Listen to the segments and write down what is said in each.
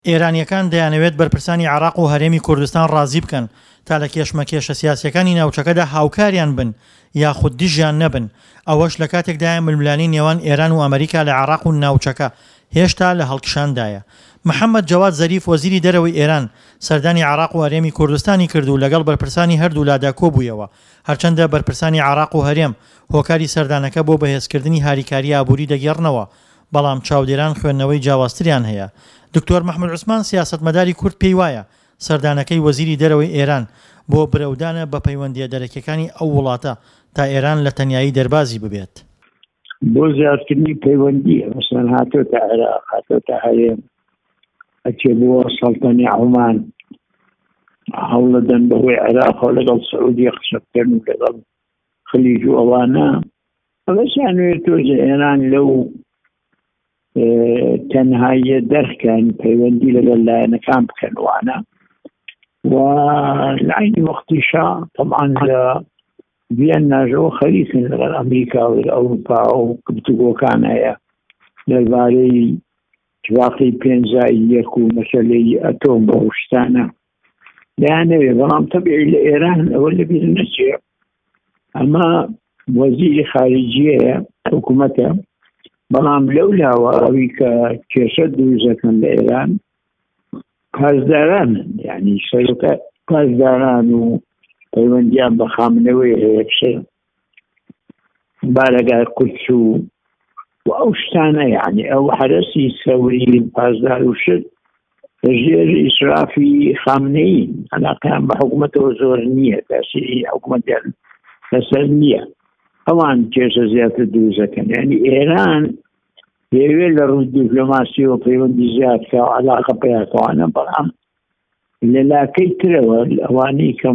ئێرانیەکان دەیانەوێت بەرپرسانی عێراق و هەرێمی کوردستان ڕازی بکەن تا لە کێشمەکێشە سیاسیەکانی ناوچەکەدا هاوکاریان بن یاخود دیژیان نەبن. ئەوەش لە کاتێکدایە ململانی نێوان ئێران و ئەمریکا لە عێراق و ناوچەکە هێشتا لە هەڵکشاندایە. محەممەد جەواد زەریف وەزیری دەرەوەی ئێران سەردانی عێراق و هەرێمی کوردستانی کرد و لەگەڵ بەرپرسانی هەردوو لادا کۆبوویەوە، هەرچەندە بەرپرسانی عێراق و هەرێم هۆکاری سەردانەکە بۆ بەهێزکردنی هاریکاری ئابووری دەگێڕنەوە، بەڵام چاودێران خوێندنەوەی جیاوازتریان هەیە. دکتۆر مەحموود عوسمان سیاسەتمەداری کورد پێی وایە سەردانەکەی وەزیری دەرەوەی ئێران بۆ برەودانە بە پەیوەندیە دەرەکیەکانی ئەو وڵاتە تا ئێران لە تەنیایی دەربازی ببێت. بۆ زیادکردنی پەیوەندی مەسەڵەن هاتۆتە عێراق، هاتۆتە هەرێم، ئەچێ بۆ سەڵتەنی عومان، هەوڵەدەن بەهۆی عێراق و لەگەڵ سعودیە قسە بکەن و لەگەڵ خلیج و ئەوانە، ئەوەشیانوێت تۆزە ئێران لەو تەنهاییە دەرکەن پەیوەندی لەگەڵ لایەنەکان بکەن وانە و لە عینی وەختیشا طبعا لە ڤیەناژەوە خەریکن لەگەڵ ئەمریکا و ئەوروپا و گفتوگۆکان هەیە دەربارەی اتفاقی پێنجایی یەک و مەسەلەی ئەتۆم بە شتانە دەیانەوێ، بەڵام تەبیعی لە ئێران ئەوە لەبیر نەچێ. ئەمە وەزیری خارجیەیە حکوومەتە، بەڵام لەولاوە ئەوی کە کێشە دروستەکەن لە ئێران پاسدارانن، یعنی سەرۆکە پاسداران و پەیوەندیان بە خامنەوەی هەیە بارەگای قودس و ئەو شتانە، یعنی ئەو حرەسی سەوری پاسدار و شت لەژێر ئیسرافی خامنەیی عەلاقەیان بە حکوومەتەوە زۆر نییە، تاسیری حکوومەتیان لەسەر نییە، ئەوان کێشە زیاتر دروستەکەن. یعنی ئێران دەیەوێت لە ڕووی دیپلۆماسیەوە پەیوەندی زیاد کە عەلاقە پێیاکەوانە، بەڵام لە لاکەی ترەوە ئەوانەی کەم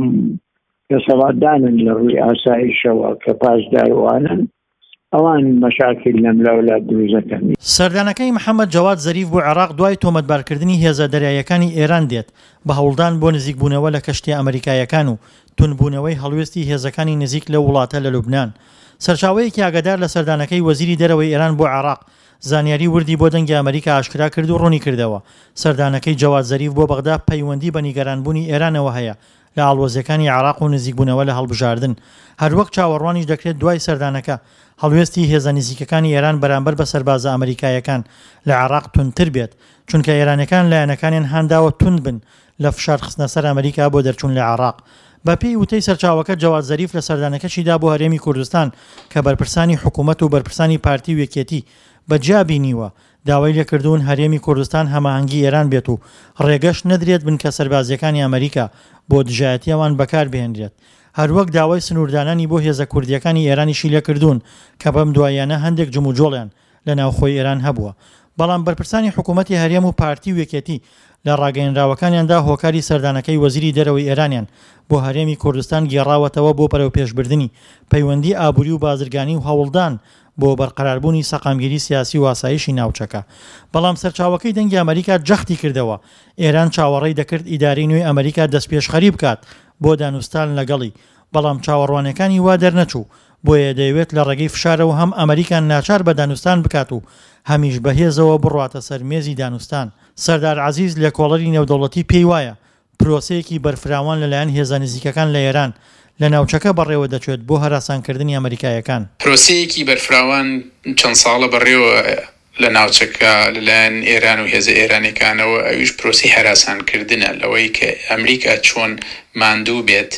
دەسەڵاتدانن لە ڕووی ئاسایشەوە کە پاسداروانن ئەوان مەشاکل لەم لاولا دروستەکەن. سەردانەکەی محەممەد جەواد زەریف بۆ عێراق دوای تۆمەتبارکردنی هێزە دەریایەکانی ئێران دێت بە هەوڵدان بۆ نزیکبوونەوە لە کەشتی ئەمریکایەکان و تونبوونەوەی هەڵوێستی هێزەکانی نزیک لە وڵاتە لە لوبنان. سەرچاوەیەکی ئاگادار لە سەردانەکەی وەزیری دەرەوەی ئێران بۆ عێراق زانیاری وردی بۆ دەنگی ئەمریکا ئاشکرا کرد و ڕوونی کردەوە سەردانەکەی جەواد زەریف بۆ بەغدا پەیوەندی بە نیگەرانبوونی ئێرانەوە هەیە لە ئاڵۆزیەکانی عێراق و نزیکبوونەوە لە هەڵبژاردن. هەروەک چاوەڕوانیش دەکرێت دوای سەردانەکە هەڵوێستی هێزە نزیکەکانی ئێران بەرامبەر بە سەربازە ئەمریکایەکان لە عێراق توندتر بێت، چونکە ئێرانەکان لایەنەکانیان هەنداوە تند بن لە فشار خستنە سەر ئەمریکا بۆ دەرچوون لە عێراق. بە پێی وتەی سەرچاوەکە جەواد زەریف لە سەردانەکەشیدا بۆ هەرێمی کوردستان کە بەرپرسانی حکوومەت و بەرپرسانی پارتی و یەکێتی بەجیا بینیوە داوای لێکردوون هەرێمی کوردستان هەماهەنگی ئێران بێت و ڕێگەش نەدرێت بن کە سەربازیەکانی ئەمریکا بۆ دژایەتی ئەوان بەکار بهێنرێت. هەروەک داوای سنووردانانی بۆ هێزە کوردیەکانی ئێرانیشی لێکردوون کە بەم دوایانە هەندێک جموجۆڵیان لە ناوخۆی ئێران هەبووە، بەڵام بەرپرسانی حکوومەتی هەرێم و پارتی و یەکێتی لە ڕاگەیەنراوەکانیاندا هۆکاری سەردانەکەی وەزیری دەرەوەی ئێرانیان بۆ هەرێمی کوردستان گێڕاوەتەوە بۆ پەرەو پێشبردننی پەیوەندی ئابووری و بازرگانی و هەوڵدان بۆ بەرقەراربوونی سەقامگیری سیاسی و ئاسایشی ناوچەکە. بەڵام سەرچاوەکەی دەنگی ئەمریکا جەختی کردەوە ئێران چاوەڕێی دەکرد ئیدارەی نوێی ئەمریکا دەستپێشخەری بکات بۆ دانوستان لەگەڵی، بەڵام چاوەڕوانەکانی وا دەرنەچوو، بۆیە دەیەوێت لە ڕێگەی فشارەوە هەم ئەمریکان ناچار بە دانوستان بکات و هەمیش بەهێزەوە بڕواتە سەر مێزی دانوستان. سەردار عەزیز لێکۆڵەری نێودەوڵەتی پێی وایە پرۆسەیەکی بەرفراوان لەلایەن هێزە نزیکەکان لە ئێران لە ناوچەکە بەڕێوە دەچێت بۆ هەراسانکردنی ئەمریکایەکان. پرۆسەیەکی بەرفراوان چەند ساڵە بەڕێوە لە ناوچەکە لەلایەن ئێران و هێزە ئێرانیەکانەوە، ئەویش پرۆسی هەراسانکردنە لەوەی کە ئەمریکا چۆن ماندوو بێت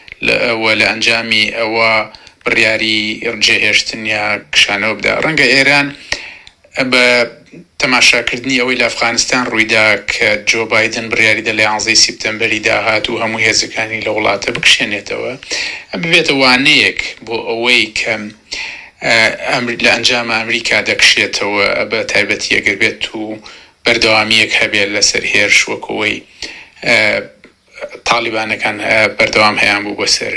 لە ئەنجامی ئەوە بڕیاری ڕجێهێشتن یا کشانەوە بدە. ڕەنگە ئێران بە تەماشاکردنی ئەوەی لە ئەفغانستان ڕوویدا کە جۆ بایدن بڕیاری دە لە 11 سپتەمبەری داهات و هەموو هێزەکانی لە وڵاتە بکشێنێتەوە، ببێتە وانەیەک بۆ ئەوەی کە لە ئەنجام ئەمریکا دەکشێتەوە بە تایبەتی ئەگەر بێت و بەردەوامیەک هەبێت لەسەر هێرش وەکەوەی تالیبانەکان بەردەوام هەیان بوو بەسەر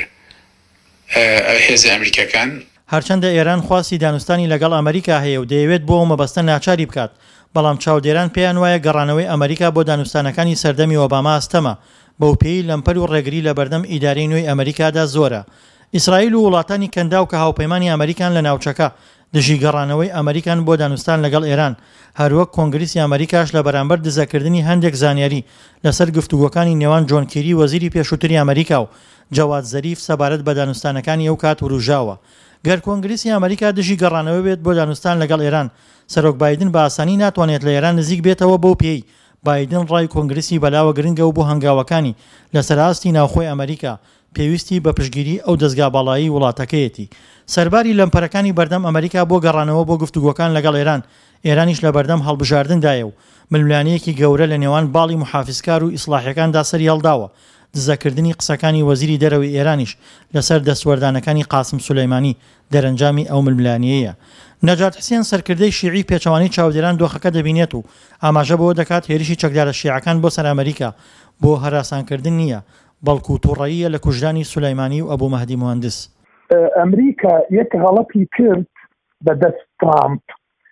هێزە ئەمریکەکان. هەرچەندە ئێران خواستی دانوستانی لەگەڵ ئەمریکا هەیە و دەیەوێت بۆ مەبەستە ناچاری بکات، بەڵام چاودێران پێیان وایە گەڕانەوەی ئەمریکا بۆ دانوستانەکانی سەردەمی ئۆباما ئەستەمە، بەو پێی لەمپەر و ڕێگری لە بەردەم ئیدارەی نوێی ئەمریکادا زۆرە. ئیسرائیل و وڵاتانی کەندا و کە هاوپەیمانی ئەمریکان لە ناوچەکە دژی گەڕانەوەی ئەمریکان بۆ دانوستان لەگەڵ ئێران هەروەک کۆنگریسی ئەمریکاش لە بەرامبەر دزەکردنی هەندێک زانیاری لەسەر گفتوگۆکانی نێوان جۆن کێری وەزیری پێشووتری ئەمریکا و جەواد زەریف سەبارەت بە دانوستانەکانی ئەو کات وروژاوە. گەر کۆنگریسی ئەمریکا دژی گەڕانەوە بێت بۆ دانوستان لەگەڵ ئێران، سەرۆک بایدن بە ئاسانی ناتوانێت لە ئێران نزیک بێتەوە بەو پێی. بایدن ڕای کۆنگریسی بەلاوە گرنگە و بۆ هەنگاوەکانی لەسەر ئاستی ناوخۆی ئەمریکا پێویستی بە پشتگیری ئەو دەستگا باڵایی وڵاتەکەیەتی. سەرباری لەمپەرەکانی بەردەم ئەمریکا بۆ گەڕانەوە بۆ گفتوگۆکان لەگەڵ ئێران، ئێرانیش لە بەردەم هەڵبژاردندایە و ململانەیەکی گەورە لە نێوان باڵی محافزکار و ئیسلاحیەکاندا سەری هەڵداوە. دزەکردنی قسەکانی وەزیری دەرەوەی ئێرانیش لەسەر دەستوەردانەکانی قاسم سولەیمانی دەرەنجامی ئەو ململانیەیە. نەجات حسێن سەرکردەی شیعی پێچەوانی چاودێران دۆخەکە دەبینێت و ئاماژە بەوە دەکات هێرشی چەکدارە شیعەکان بۆ سەر ئەمریکا بۆ هەراسانکردن نییە، بەڵکو تووڕەییە لە کوژرانی سولەیمانی و ئەبوو مەهدی مهندس. ئەمریکا یەک غەڵەتی کرد بەدەست ترامپ.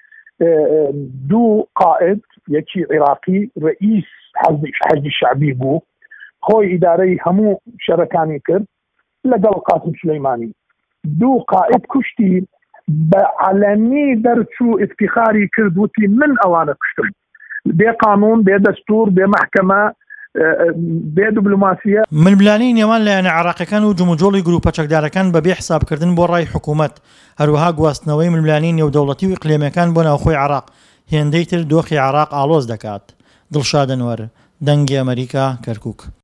دوو قائد، یەکی عێراقی ڕئیس حەزبی شەعبی بوو، خۆی ئیدارەی هەموو شەرەکانی کرد لەگەڵ قاسم سولەیمانی. دوو قائد کوشتی بە عەلەنی دەرچوو ئیفتیخاری کرد، وتی من ئەوانە کوشتم، بێ قانون، بێ دەستور، بێ مەحکەمە، بێ دیبلۆماسیە. ململانەی نێوان لایەنە عێراقیەکان و جموجۆڵی گروپە چەکدارەکان بەبێ حسابکردن بۆ ڕای حکوومەت، هەروەها گواستنەوەی ململانی نێودەوڵەتی و ئیقلیمیەکان بۆ ناوخۆی عێراق هێندەی تر دۆخی عێراق ئاڵۆز دەکات. دڵشاد ئەنوەر، دەنگی ئەمریکا، کەرکووک.